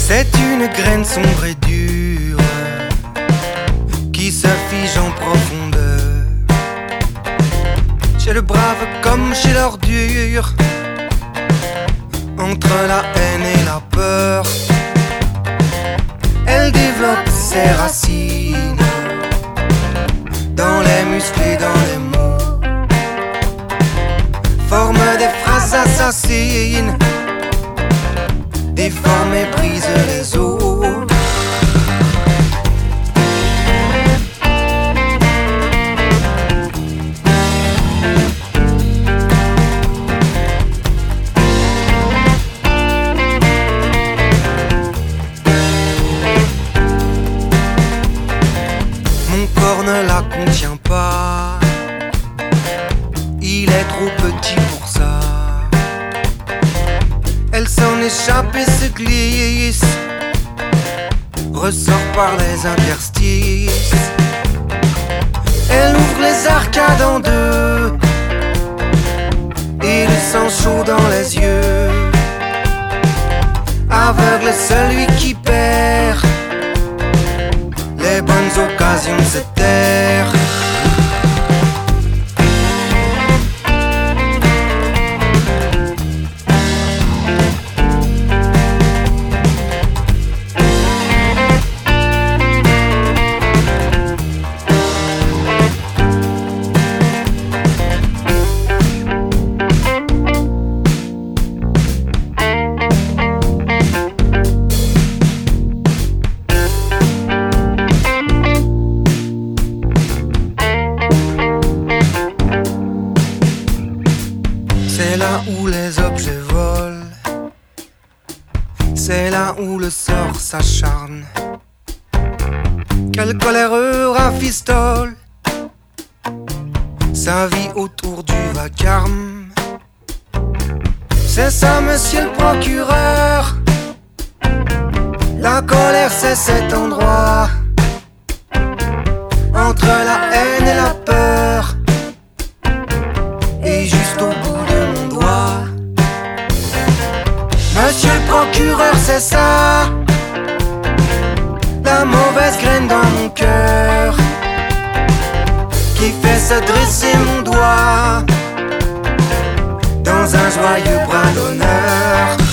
C'est une graine sombre et dure qui se fige en profondeur. Chez le brave comme chez l'ordure, entre la haine et la peur, elle développe ses racines dans les muscles et dans les mots, forme des phrases assassines, déforme et brise les os. Mon corps ne la contient pas, il est trop petit pour ça. Elle s'en échappe et se glisse, ressort par les interstices. Elle ouvre les arcades en deux et le sang chaud dans les yeux aveugle celui qui perd les bonnes occasions de se taire. C'est là où les objets volent, c'est là où le sort s'acharne. Quel coléreux rafistole sa vie autour du vacarme. C'est ça, monsieur le procureur, la colère c'est cet endroit entre la haine et la peur, et juste au bout de mon doigt. Monsieur le procureur, c'est ça, la mauvaise graine dans mon cœur qui fait se dresser mon doigt dans un joyeux bras d'honneur.